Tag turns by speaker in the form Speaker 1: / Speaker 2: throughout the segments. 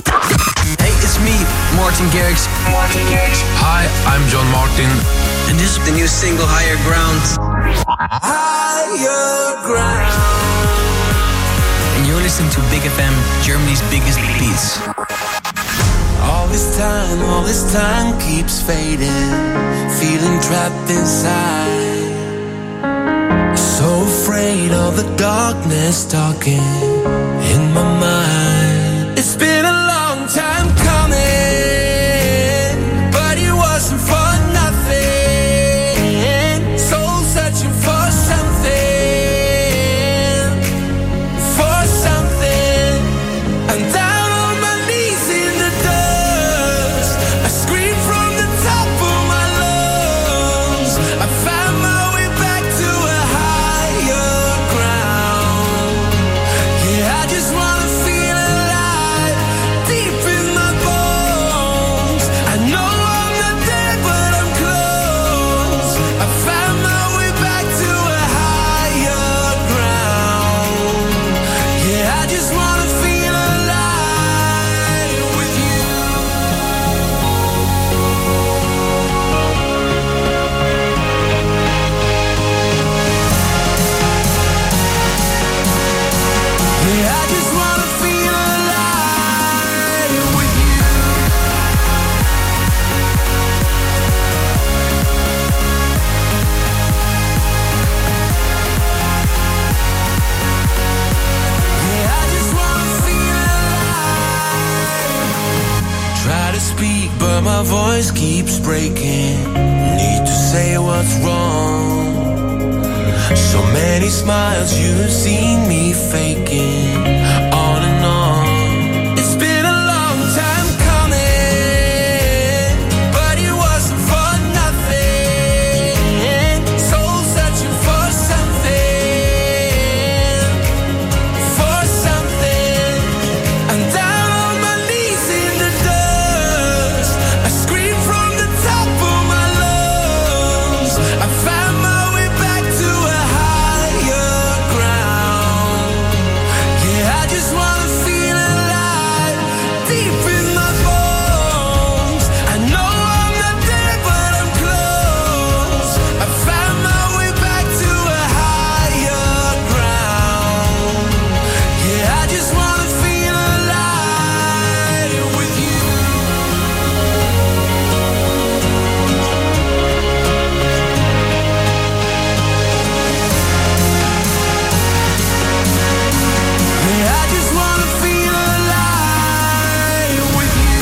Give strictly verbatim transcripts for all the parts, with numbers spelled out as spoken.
Speaker 1: Hey, it's me, Martin Garrix. Martin Garrix.
Speaker 2: Hi, I'm John Martin.
Speaker 1: And this is the new single, Higher Ground.
Speaker 3: Higher Ground.
Speaker 1: And you're listening to Big F M, Germany's biggest beats.
Speaker 3: All this time, all this time keeps fading, feeling trapped inside. So afraid of the darkness talking in my mind. It's been a long time coming, but it wasn't for nothing. Soul searching for something, for something. And down on my knees in the dust, I scream from the top of my lungs. I found my way back to a higher ground. Yeah, I just wanna feel alive, deep in my bones. I know I'm not there, but I'm close. I found my way back to a higher ground. Yeah, I just wanna feel alive with you. Yeah, I just wanna feel alive with you. Yeah, I just wanna feel alive. Try to speak, but my voice keeps breaking. Need to say what's wrong. So many smiles you've seen me faking, on and on. It's been a long time coming, but it wasn't for nothing. Soul searching for something, for something. And down on my knees in the dust, I scream from the top of my lungs. I found my way back to a higher ground. Yeah, I just wanna feel alive, deep in my bones. I know I'm not there, but I'm close. I found my way back to a higher ground. Yeah, I just wanna feel alive with you. Yeah, I just wanna feel alive with you.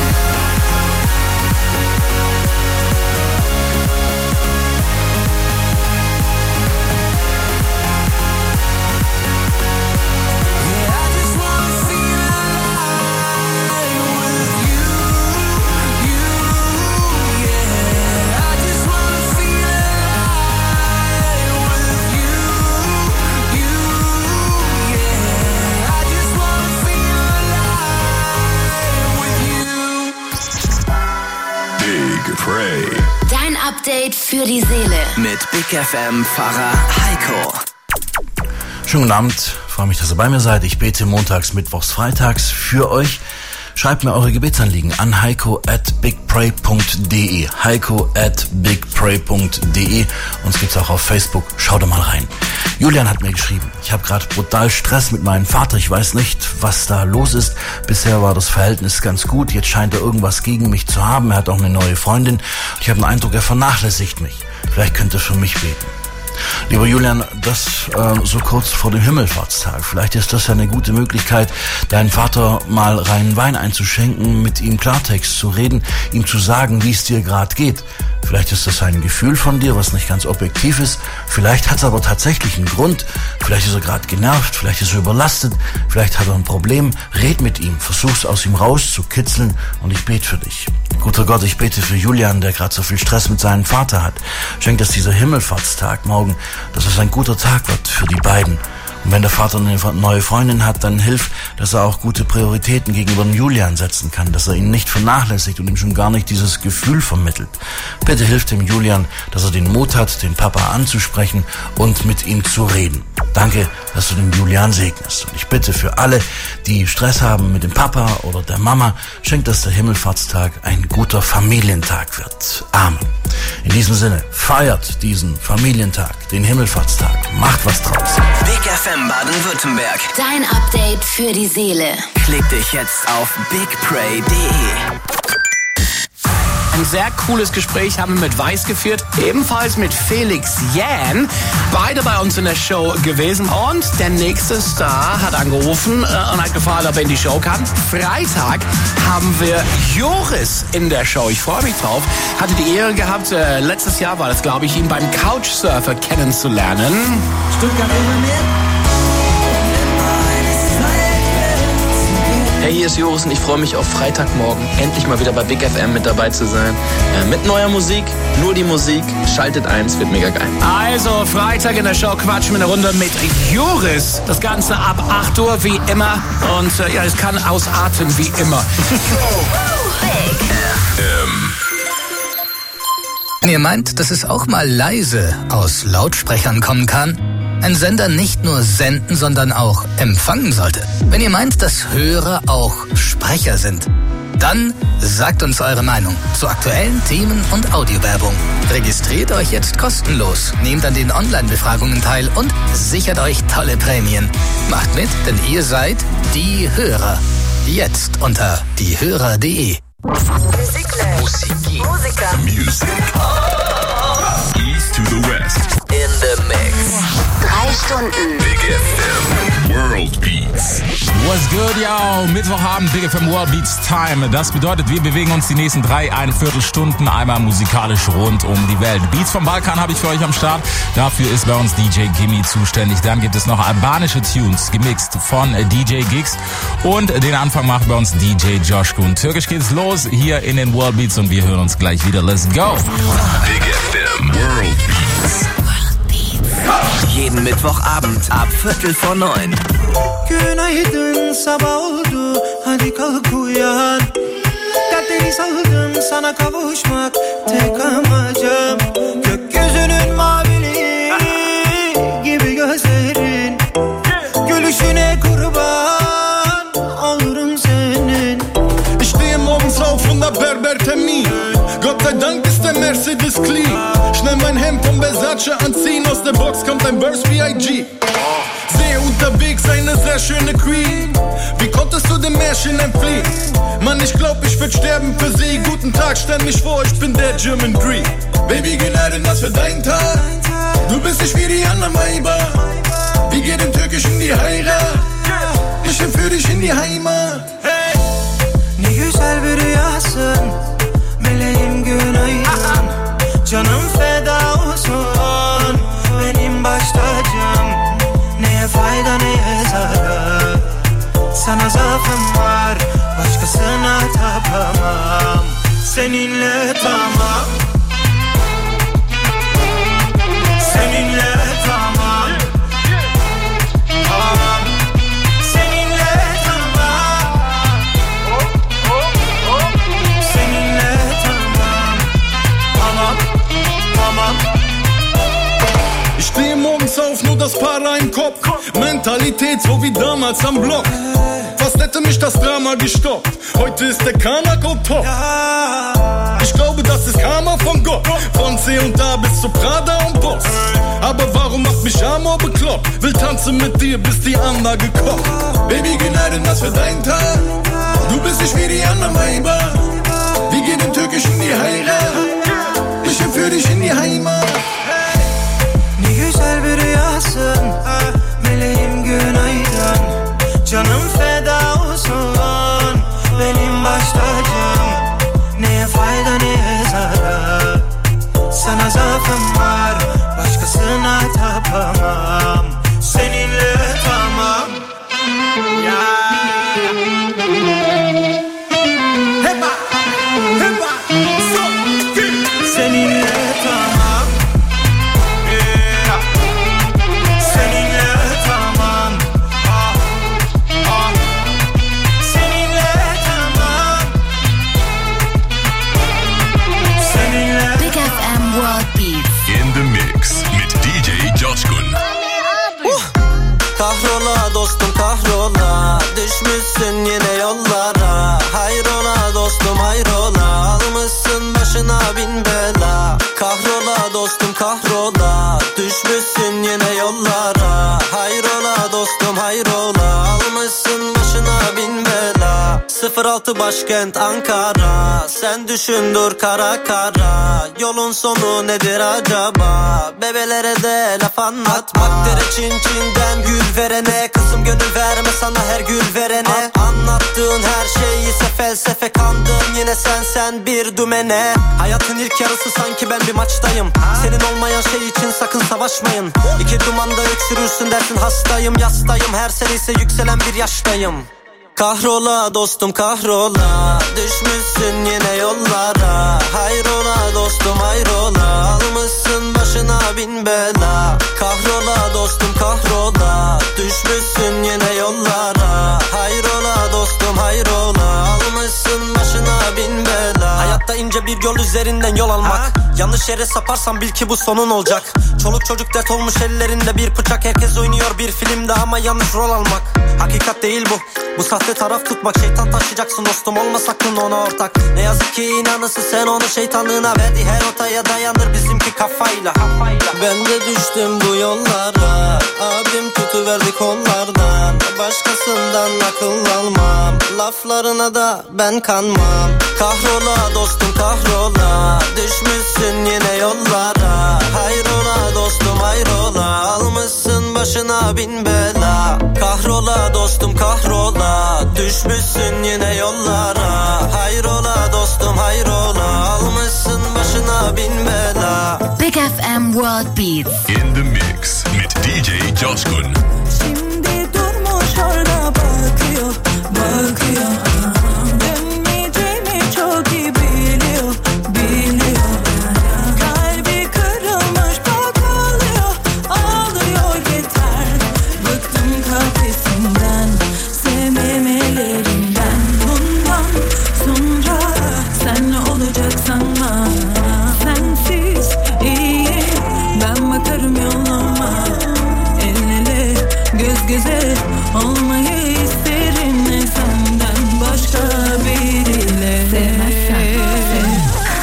Speaker 3: Yeah, I just wanna feel alive with you, you, yeah. I just wanna feel alive with you, you, yeah. I just wanna feel alive with you.
Speaker 2: Big Pray.
Speaker 4: Dein Update für die Seele.
Speaker 1: Mit Big F M-Pfarrer Heiko.
Speaker 5: Schönen guten Abend, freue mich, dass ihr bei mir seid. Ich bete montags, mittwochs, freitags für euch. Schreibt mir eure Gebetsanliegen an heiko at bigpray punkt de. heiko at bigpray punkt de. Uns gibt's auch auf Facebook. Schaut da mal rein. Julian hat mir geschrieben, ich habe gerade brutal Stress mit meinem Vater. Ich weiß nicht, was da los ist. Bisher war das Verhältnis ganz gut. Jetzt scheint er irgendwas gegen mich zu haben. Er hat auch eine neue Freundin. Ich habe den Eindruck, er vernachlässigt mich. Vielleicht könnt ihr für mich beten. Lieber Julian, das äh, so kurz vor dem Himmelfahrtstag. Vielleicht ist das ja eine gute Möglichkeit, deinen Vater mal reinen Wein einzuschenken, mit ihm Klartext zu reden, ihm zu sagen, wie es dir gerade geht. Vielleicht ist das ein Gefühl von dir, was nicht ganz objektiv ist. Vielleicht hat es aber tatsächlich einen Grund. Vielleicht ist er gerade genervt, vielleicht ist er überlastet, vielleicht hat er ein Problem. Red mit ihm, versuch's aus ihm rauszukitzeln und ich bete für dich. Guter Gott, ich bete für Julian, der gerade so viel Stress mit seinem Vater hat. Schenk, dass dieser Himmelfahrtstag morgen, dass es ein guter Tag wird für die beiden. Und wenn der Vater eine neue Freundin hat, dann hilft, dass er auch gute Prioritäten gegenüber dem Julian setzen kann, dass er ihn nicht vernachlässigt und ihm schon gar nicht dieses Gefühl vermittelt. Bitte hilft dem Julian, dass er den Mut hat, den Papa anzusprechen und mit ihm zu reden. Danke, dass du den Julian segnest. Und ich bitte für alle, die Stress haben mit dem Papa oder der Mama, schenkt, dass der Himmelfahrtstag ein guter Familientag wird. Amen. In diesem Sinne, feiert diesen Familientag, den Himmelfahrtstag. Macht was draus.
Speaker 1: Big F M Baden-Württemberg.
Speaker 4: Dein Update für die Seele.
Speaker 1: Klick dich jetzt auf big pray punkt de. Ein sehr cooles Gespräch haben wir mit Weiß geführt, ebenfalls mit Felix Jähn. Beide bei uns in der Show gewesen. Und der nächste Star hat angerufen äh, und hat gefragt, ob er in die Show kann. Freitag haben wir Joris in der Show. Ich freue mich drauf. Hatte die Ehre gehabt, äh, letztes Jahr war das, glaube ich, ihn beim Couchsurfer kennenzulernen.
Speaker 3: Stuttgart immer mehr.
Speaker 6: Hey, hier ist Joris und ich freue mich auf Freitagmorgen, endlich mal wieder bei Big F M mit dabei zu sein. Äh, mit neuer Musik, nur die Musik, schaltet eins, wird mega geil.
Speaker 1: Also, Freitag in der Show quatschen wir eine Runde mit Joris. Das Ganze ab acht Uhr wie immer. Und äh, ja, es kann ausarten wie immer.
Speaker 7: Wenn ihr meint, dass es auch mal leise aus Lautsprechern kommen kann, ein Sender nicht nur senden, sondern auch empfangen sollte. Wenn ihr meint, dass Hörer auch Sprecher sind, dann sagt uns eure Meinung zu aktuellen Themen und Audiowerbung. Registriert euch jetzt kostenlos, nehmt an den Online-Befragungen teil und sichert euch tolle Prämien. Macht mit, denn ihr seid die Hörer. Jetzt unter diehörer punkt de.
Speaker 8: Musik. Musiker.
Speaker 2: Music. East to the west.
Speaker 8: In the mix.
Speaker 4: Drei Stunden.
Speaker 2: Big F M World Beats.
Speaker 9: What's good, yo? Mittwochabend, Big F M World Beats Time. Das bedeutet, wir bewegen uns die nächsten drei, eine Viertelstunden einmal musikalisch rund um die Welt. Beats vom Balkan habe ich für euch am Start. Dafür ist bei uns D J Gimme zuständig. Dann gibt es noch albanische Tunes, gemixt von D J Gigs. Und den Anfang macht bei uns D J Joshko. Und türkisch geht's los hier in den World Beats und wir hören uns gleich wieder. Let's go!
Speaker 2: Big F M World Beats.
Speaker 1: Jeden Mittwochabend ab Viertel vor neun.
Speaker 3: Günaydın sabah oldu hadi kalk uyan. Dertleri saldım sana kavuşmak tek amacım. Gökyüzünün maviliği gibi gözlerin. Gülüşüne kurban olurum senin.
Speaker 10: Ich stehe morgens auf und hab Berbertermin. Gott sei Dank ist der Mercedes clean. Schnell mein Hemd von Versace anziehen. Aus der Box kommt ein Burst V I G. Sehe unterwegs eine sehr schöne Queen. Wie konntest du dem Märchen entfliehen? Mann, ich glaub, ich würd sterben für sie. Guten Tag, stell mich vor, ich bin der German Dream. Baby, günaydın, was für dein Tag. Du bist nicht wie die anderen Weiber. Wir gehen im Türkischen die Heirat. Ich entführ dich in die Heimat.
Speaker 3: Hey! Ne güzel bir rüyasın. Meleğim günaydın. Canım feda olsun. Benim baş tacım. Neye fayda neye zarar. Sana zaafım var. Başkasına tapamam. Seninle tamam. Seninle tamam. Tamam. Seninle tamam. Seninle tamam. Tamam. Tamam.
Speaker 10: Ich stehe morgens auf, nur das Para im Kopf. Mentalität so wie damals am Block. Fast hätte mich das Drama gestoppt. Heute ist der Kanako top. Ich glaube, das ist Karma von Gott. Von C und A bis zu Prada und Boss. Aber warum macht mich Amor bekloppt? Will tanzen mit dir, bis die Anlage kocht. Baby, günaydın, was für dein Tag. Du bist nicht wie die anderen Weiber. Wir gehen im Türkischen die Heirat. Ich entführ dich in die Heimat.
Speaker 3: Ne güzel bir rüyasın. Meleğim günaydın. Canım feda olsun. Benim baş tacım. Neye fayda neye zarar. Sana zaafım var. Başkasına tapamam. Seninle tamam. Ya. Hep
Speaker 11: dostum hayrola, almışsın başına bin bela. Kahrola dostum kahrola, düşmüşsün yine yollara. Hayrola dostum hayrola, almışsın başına bin bela. sıfır altı başkent Ankara, sen düşün dur kara kara. Yolun sonu nedir acaba, bebelere de laf anlatma. Akdere çin çinden gül verene, kızım gönül verme sana her gül verene. An- anlattığın her şey ise felsefe, kandım yine sen sen bir dümene. Hayatın ilk yarısı sanki ben bir maçtayım, senin olmayan şey için sakın savaşmayın. İki dumanda öksürürsün dersin hastayım, yastayım her sene ise yükselen bir yaştayım. Kahrola dostum kahrola, düşmüşsün yine yollara. Hayrola dostum hayrola, almışsın başına bin bela. Kahrola dostum kahrola, düşmüşsün yine yollara. Hayrola dostum hayrola, almışsın başına bin bela. Hayatta ince bir yol üzerinden yol almak, ha? Yanlış yere saparsan bil ki bu sonun olacak. Çoluk çocuk dert olmuş ellerinde bir bıçak. Herkes oynuyor bir filmde ama yanlış rol almak. Hakikat değil bu, bu sahte taraf tutmak. Şeytan taşıyacaksın dostum, olma sakın ona ortak. Ne yazık ki inanırsın sen onu, şeytanlığına verdi her otaya dayanır bizimki kafayla. Ben de düştüm bu yollara, abim tutuverdi kollardan. Başkasından akıl almam, laflarına da ben kanmam. Kahrola dostum kahrola, düşmüşsün yine yollara. Hayrola dostum hayrola, almışsın başına bin bela. Kahrola dostum kahrola, düşmüşsün yine yollara. Hayrola dostum hayrola, almışsın başına bin bela.
Speaker 4: Big F M World Beats.
Speaker 2: In the mix mit D J Coşkun.
Speaker 3: Şimdi durmuş orada bakıyor, bakıyor. Dönmeyeceğimi çok iyi biliyor, biliyor. Kalbi kırılmış bak ağlıyor, ağlıyor yeter. Bıktım kafesinden, sevmemelerinden. Bundan sonra sen ne olacak sanma. Sensiz iyi, ben bakarım yoluma. El ele göz göze olmayı isterim, ne senden başka biriyle. Sevmezsen sev.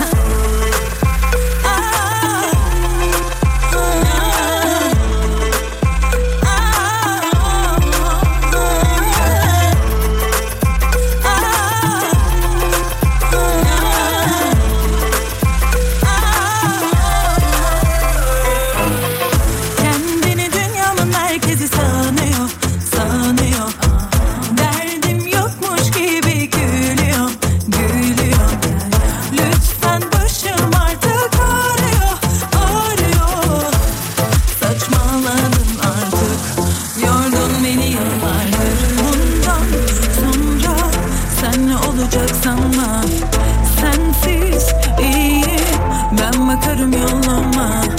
Speaker 3: Kendini dünyanın merkezi sanıyor, sanıyor. Derdim yokmuş gibi gülüyor, gülüyor. Lütfen başım artık ağrıyor, ağrıyor. Saçmaladın artık, yordun beni yıllardır. Bundan sonra sen ne olacak sanma. Sensiz iyi, ben bakarım yoluma.